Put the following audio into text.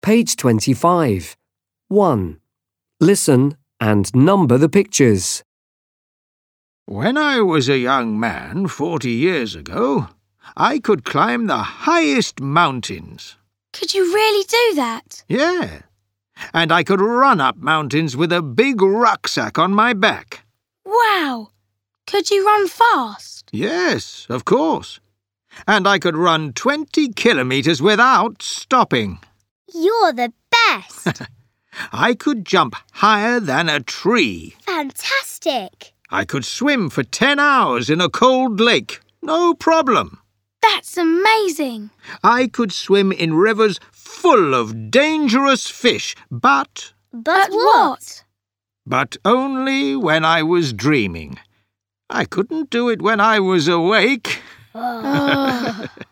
Page 25. 1. Listen and number the pictures. When I was a young man 40 years ago, I could climb the highest mountains. Could you really do that? Yeah. And I could run up mountains with a big rucksack on my back. Wow! Could you run fast? Yes, of course. And I could run 20 kilometres without stopping. You're the best! I could jump higher than a tree. Fantastic! I could swim for 10 hours in a cold lake. No problem. That's amazing! I could swim in rivers full of dangerous fish, but what? But only when I was dreaming. I couldn't do it when I was awake. Oh.